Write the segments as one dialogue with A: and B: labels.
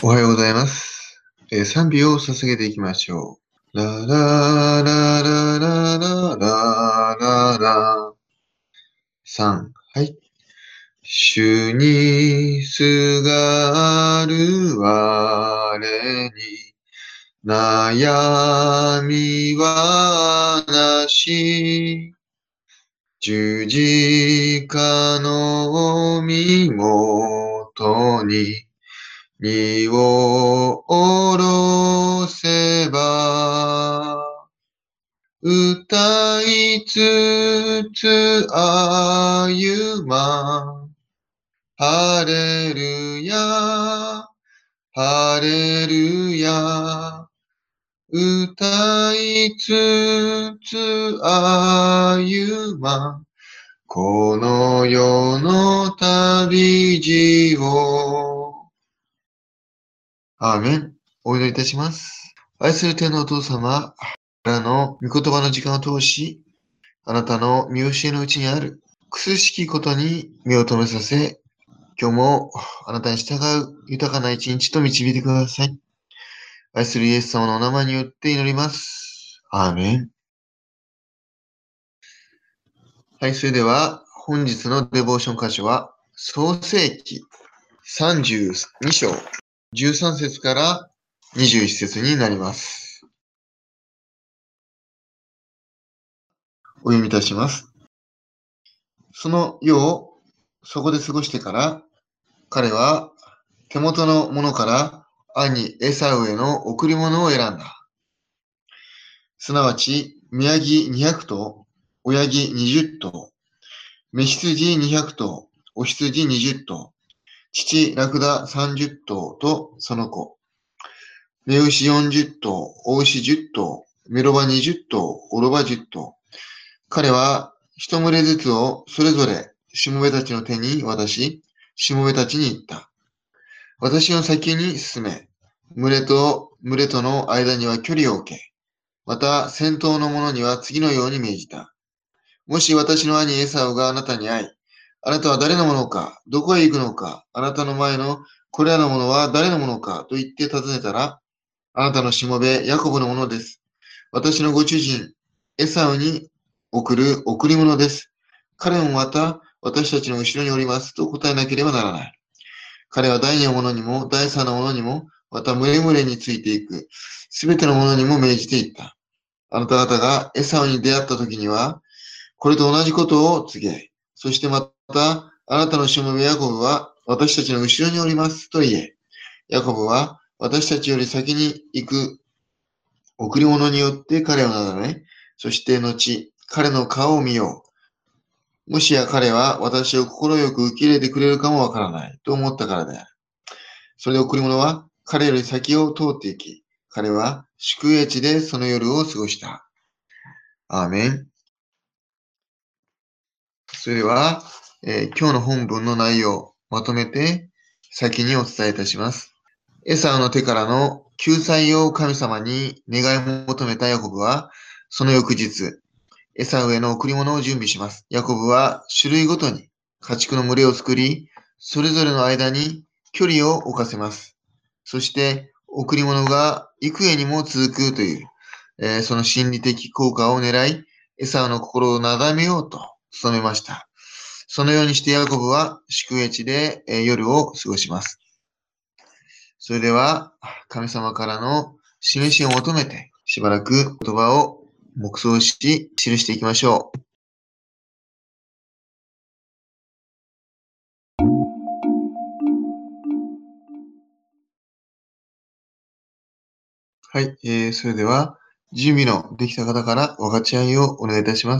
A: おはようございます。賛美を捧げていきましょう。ラララララララララ。3。はい。主にすがる我に悩みはなし。十字架の身元に身を下ろせば、歌いつつ歩ま、ハレルヤ、ハレルヤ、歌いつつ歩ま、この世の旅路を。アーメン。お祈りいたします。愛する天のお父様、あなたの御言葉の時間を通し、あなたの見教えのうちにある苦しきことに目を留めさせ、今日もあなたに従う豊かな一日と導いてください。愛するイエス様のお名前によって祈ります。アーメン。はい、それでは本日のデボーション箇所は、創世記32章13節から21節になります。お読みいたします。その夜をそこで過ごしてから、彼は手元のものから兄エサウへの贈り物を選んだ。すなわち、宮城200頭、親木20頭、雌羊200頭、お羊20頭、父ラクダ30頭とその子、雌牛40頭、大牛10頭、メロバ20頭、オロバ10頭。彼は一群れずつをそれぞれしもべたちの手に渡し、しもべたちに言った。私の先に進め。群れとの間には距離を置け。また、先頭の者には次のように命じた。もし私の兄エサウがあなたに会い、あなたは誰のものか、どこへ行くのか、あなたの前のこれらのものは誰のものかと言って尋ねたら、あなたのしもべ、ヤコブのものです。私のご主人、エサウに送る贈り物です。彼もまた私たちの後ろにおりますと答えなければならない。彼は第二のものにも、第三のものにも、また群れ群れについていく、すべてのものにも命じていった。あなた方がエサウに出会った時には、これと同じことを告げ、そしてまた、あなたのしもべヤコブは私たちの後ろにおりますと言え。ヤコブは私たちより先に行く贈り物によって彼をなだめ、そして後、彼の顔を見よう。もしや彼は私を快く受け入れてくれるかもわからないと思ったからである。それで贈り物は彼より先を通っていき、彼は宿営地でその夜を過ごした。アーメン。それでは、今日の本文の内容をまとめて先にお伝えいたします。エサウの手からの救済を神様に願い求めたヤコブは、その翌日、エサウへの贈り物を準備します。ヤコブは種類ごとに家畜の群れを作り、それぞれの間に距離を置かせます。そして、贈り物が幾重にも続くという、その心理的効果を狙い、エサウの心をなだめようと努めました。そのようにしてヤコブは宿営地で、夜を過ごします。それでは、神様からの示しを求めて、しばらく言葉を黙想し、記していきましょう。はい、それでは、準備のできた方から分かち合いをお願いいたします。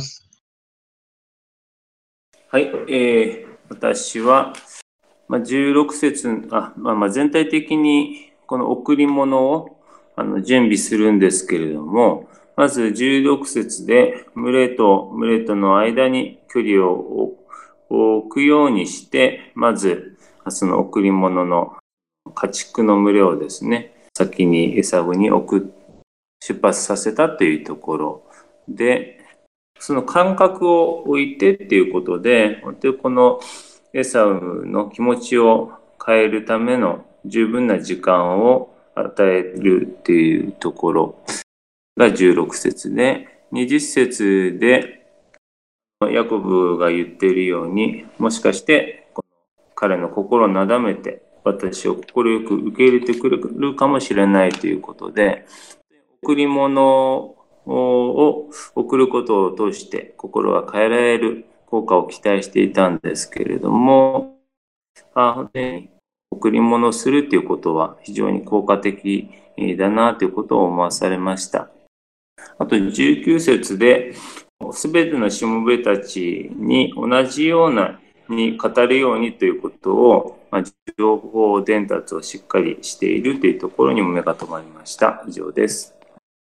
B: はい、私は、16節、全体的にこの贈り物を準備するんですけれども、まず16節で群れとの間に距離を置くようにして、まずその贈り物の家畜の群れをですね、先にエサウに出発させたというところで、その間隔を置いてっていうことで、本当にこのエサウの気持ちを変えるための十分な時間を与えるというところが16節で、20節でヤコブが言っているように、もしかして彼の心をなだめて私を快く受け入れてくれるかもしれないということで、贈り物を贈ることを通して心が変えられる効果を期待していたんですけれども、本当に贈り物をするということは非常に効果的だなということを思わされました。あと19節で、すべてのしもべたちに同じようなに語るようにということを、情報伝達をしっかりしているというところにも目が留まりました。以上です。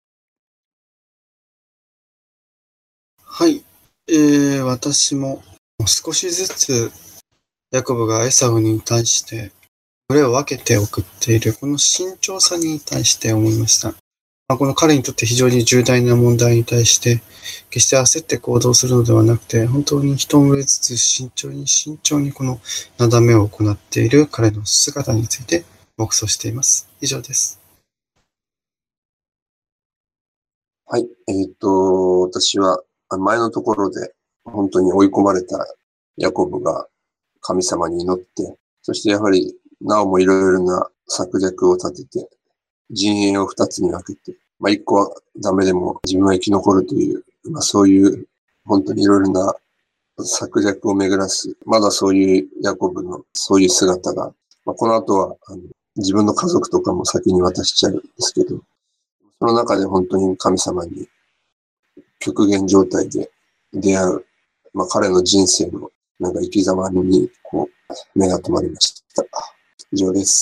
C: はい、私も少しずつヤコブがエサウに対して群れを分けて送っているこの慎重さに対して思いました。この彼にとって非常に重大な問題に対して決して焦って行動するのではなくて、本当に一群れずつ慎重にこのなだめを行っている彼の姿について黙想しています。以上です。
D: はい、私は前のところで本当に追い込まれたヤコブが神様に祈って、そしてやはりなおもいろいろな策略を立てて、陣営を2つに分けて、1個はダメでも自分は生き残るという、そういう本当にいろいろな策略を巡らす、まだそういうヤコブのそういう姿が、この後は自分の家族とかも先に渡しちゃうんですけど、その中で本当に神様に極限状態で出会う、彼の人生の生き様に目が留まりました。以上です。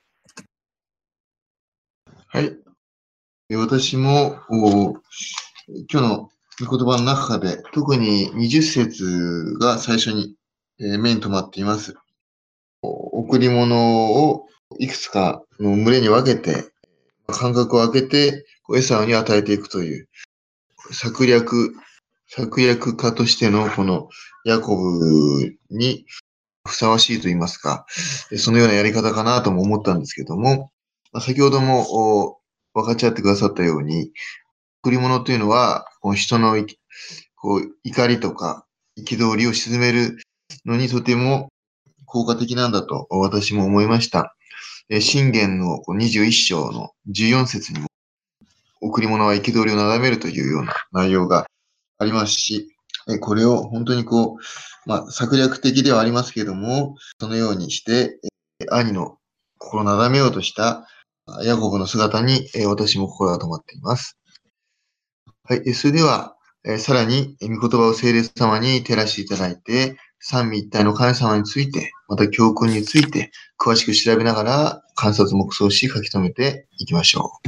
A: はい。私も、今日の御言葉の中で、特に20節が最初に、目に留まっています。贈り物をいくつかの群れに分けて、間隔を空けて、エサウに与えていくという、策略家としてのこのヤコブにふさわしいと言いますか、そのようなやり方かなとも思ったんですけども、先ほども分かち合ってくださったように、贈り物というのは、人の怒りとか憤りを鎮めるのにとても効果的なんだと私も思いました。箴言の21章の14節にも、贈り物は憤りをなだめるというような内容がありますし、これを本当に策略的ではありますけれども、そのようにして、兄の心をなだめようとしたヤコブの姿に、私も心が止まっています。はい。それでは、さらに、御言葉を聖霊様に照らしていただいて、三位一体の神様について、また教訓について、詳しく調べながら観察黙想し書き留めていきましょう。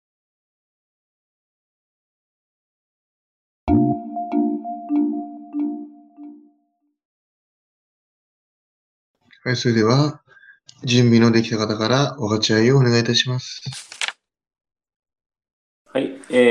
A: はい。それでは、準備のできた方から分かち合いをお願いいたします。
B: はい。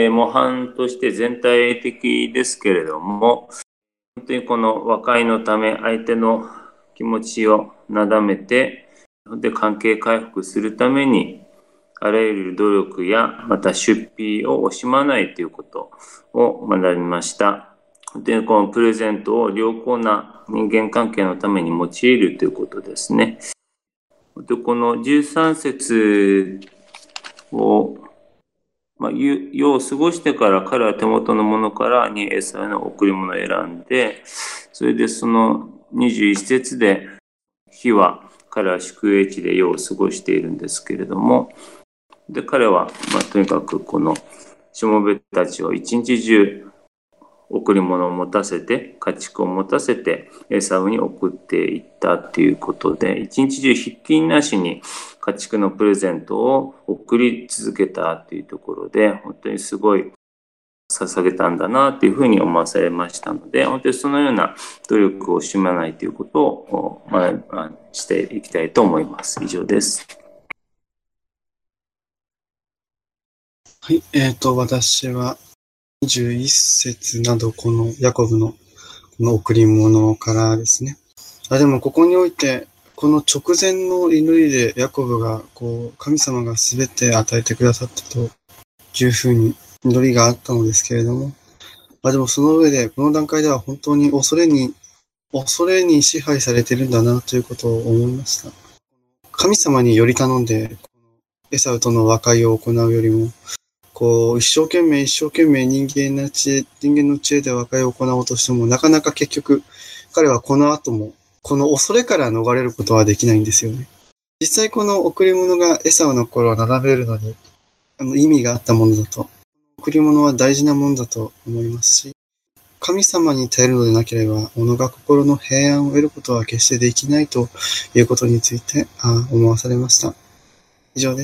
B: 模範として全体的ですけれども、本当にこの和解のため相手の気持ちをなだめて、で関係回復するためにあらゆる努力やまた出費を惜しまないということを学びました。本当にこのプレゼントを良好な人間関係のために用いるということですね。でこの13節を世を過ごしてから彼は手元のものからにエサへの贈り物を選んで、それでその21節で日は彼は宿営地で世を過ごしているんですけれども、で彼はとにかくこのしもべたちを一日中贈り物を持たせて家畜を持たせてエサウに送っていったということで、一日中ひっきりなしに家畜のプレゼントを送り続けたというところで、本当にすごい捧げたんだなというふうに思わされましたので、本当にそのような努力を惜しまないということをしていきたいと思います。以上です。
C: はい、私は21節などこのヤコブのこの贈り物からですね。でもここにおいてこの直前の祈りでヤコブが神様が全て与えてくださったというふうに祈りがあったのですけれども、でもその上でこの段階では本当に恐れに支配されているんだなということを思いました。神様により頼んでエサウとの和解を行うよりも、一生懸命人間の知恵で和解を行おうとしても、なかなか結局彼はこの後もこの恐れから逃れることはできないんですよね。実際この贈り物がエサウの頃を並べるのに意味があったものだと、贈り物は大事なものだと思いますし、神様に頼るのでなければ物が心の平安を得ることは決してできないということについて思わされました。以上です。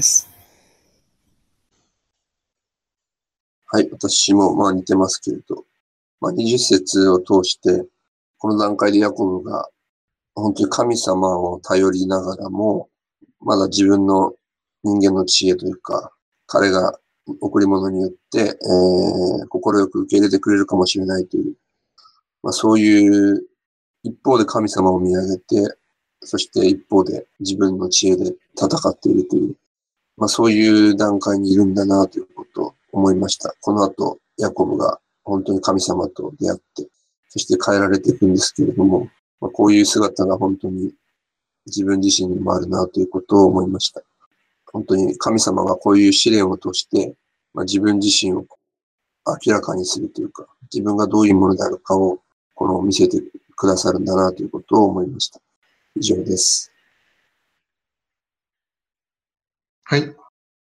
D: はい、私も似てますけれど、20節を通して、この段階でヤコブが本当に神様を頼りながらも、まだ自分の人間の知恵というか、彼が贈り物によって、快く受け入れてくれるかもしれないという、そういう一方で神様を見上げて、そして一方で自分の知恵で戦っているという、そういう段階にいるんだなということを思いました。この後、ヤコブが本当に神様と出会って、そして変えられていくんですけれども、こういう姿が本当に自分自身にもあるなということを思いました。本当に神様がこういう試練を通して、自分自身を明らかにするというか、自分がどういうものであるかを見せてくださるんだなということを思いました。以上です。
A: はい。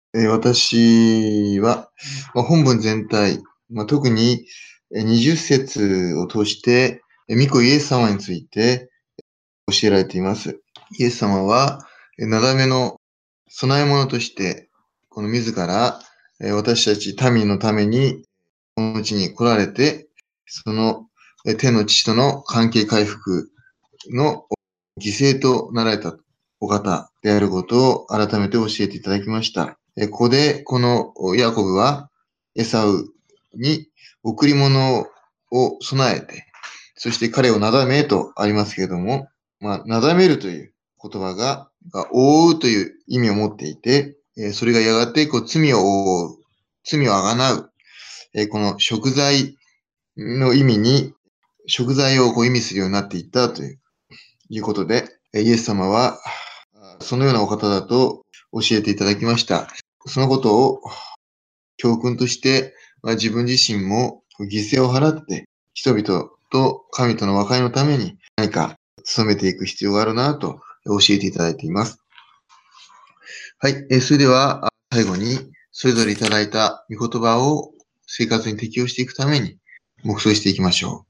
A: 私は、本文全体、特に20節を通して、御子イエス様について教えられています。イエス様は、なだめの供え物として、この自ら私たち民のために、この地に来られて、その天の父との関係回復の犠牲となられたお方であることを改めて教えていただきました。ここで、このヤコブはエサウに贈り物を備えて、そして彼をなだめとありますけれども、なだめるという言葉が覆うという意味を持っていて、それがやがて罪を覆う、罪をあがなう、この贖罪の意味に、贖罪を意味するようになっていったということで、イエス様はそのようなお方だと教えていただきました。そのことを教訓として、自分自身も犠牲を払って人々と神との和解のために何か努めていく必要があるなと教えていただいています。はい。それでは最後にそれぞれいただいた御言葉を生活に適用していくために黙想していきましょう。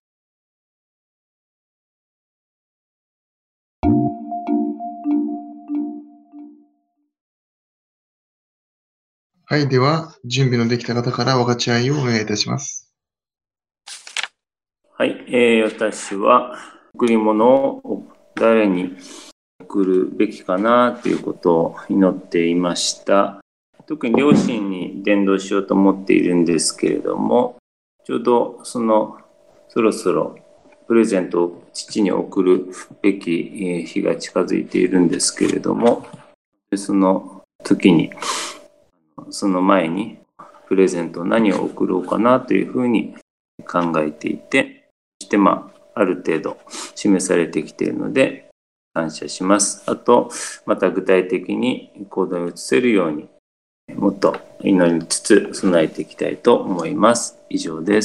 A: はい。では、準備のできた方から分かち合いをお願いいたします。
B: はい。私は、贈り物を誰に贈るべきかなということを祈っていました。特に両親に伝道しようと思っているんですけれども、ちょうどそろそろプレゼントを父に贈るべき日が近づいているんですけれども、その時に、その前にプレゼント何を贈ろうかなというふうに考えていて、そしてある程度示されてきているので感謝します。あと、また具体的に行動に移せるようにもっと祈りつつ備えていきたいと思います。以上です。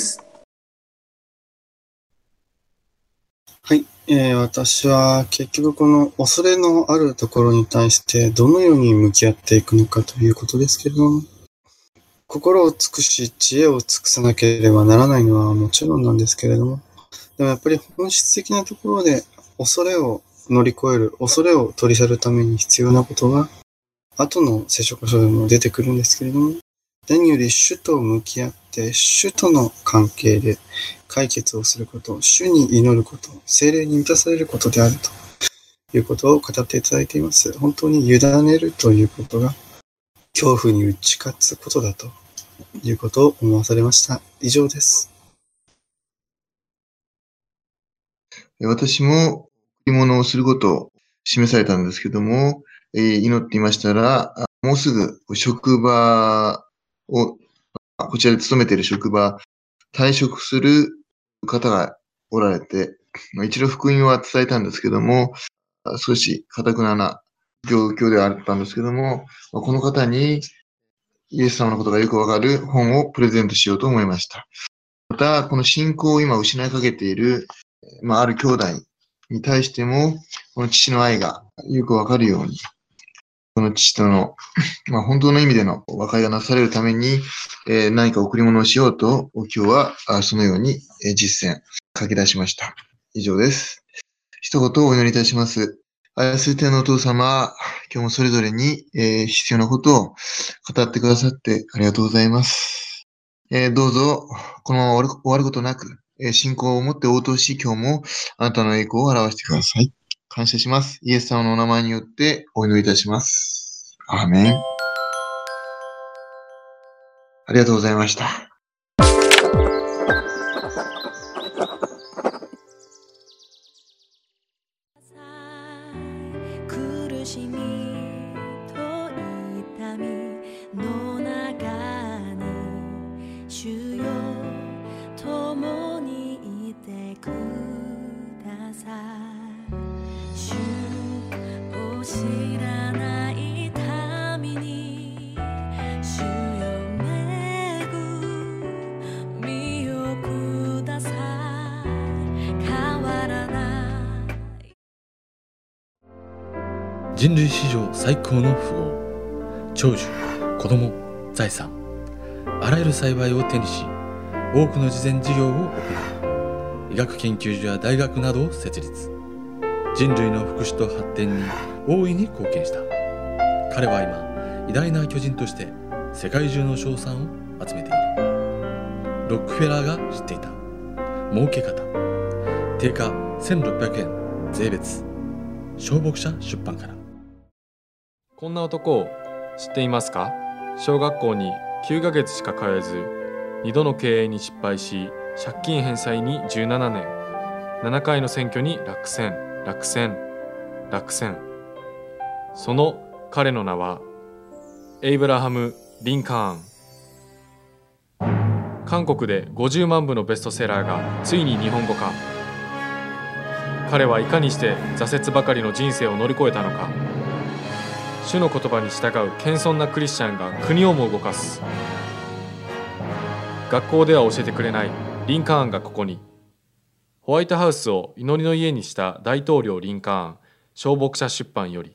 C: はい。私は結局この恐れのあるところに対してどのように向き合っていくのかということですけれども、心を尽くし知恵を尽くさなければならないのはもちろんなんですけれども、でもやっぱり本質的なところで恐れを乗り越える、恐れを取り去るために必要なことが後の聖書箇所でも出てくるんですけれども、何より主と向き合って主との関係で解決をすること、主に祈ること、聖霊に満たされることであるということを語っていただいています。本当に委ねるということが恐怖に打ち勝つことだということを思わされました。以上です。
A: 私も贈り物をすることを示されたんですけども、祈っていましたら、もうすぐ職場を、こちらで勤めている職場、退職する方がおられて、一度福音は伝えたんですけども、少し堅くな状況ではあったんですけども、この方にイエス様のことがよくわかる本をプレゼントしようと思いました。また、この信仰を今失いかけている、ある兄弟に対しても、この父の愛がよくわかるように、この父との、本当の意味での和解がなされるために、何か贈り物をしようと、今日はそのように実践、書き出しました。以上です。一言お祈りいたします。愛する天のお父様、今日もそれぞれに、必要なことを語ってくださってありがとうございます。どうぞ、このまま終わることなく、信仰を持って応答し、今日もあなたの栄光を表してください。感謝します。イエス様のお名前によってお祈りいたします。アーメン。ありがとうございました。
E: 苦しみと痛みの中に主よ共にいてください。主を知らない民に主よ恵みをください。変わらない
F: 人類史上最高の富豪、長寿、子供、財産、あらゆる幸いを手にし、多くの慈善事業を行う、医学研究所や大学などを設立、人類の福祉と発展に大いに貢献した。彼は今、偉大な巨人として世界中の称賛を集めている。ロックフェラーが知っていた儲け方。定価1600円税別。小牧社出版から。
G: こんな男を知っていますか？小学校に9ヶ月しか通えず、2度の経営に失敗し、借金返済に17年、7回の選挙に落選。その彼の名は、エイブラハム・リンカーン。韓国で50万部のベストセラーがついに日本語化。彼はいかにして挫折ばかりの人生を乗り越えたのか。主の言葉に従う謙遜なクリスチャンが国をも動かす。学校では教えてくれないリンカーンがここに。ホワイトハウスを祈りの家にした大統領リンカーン、小牧社出版より。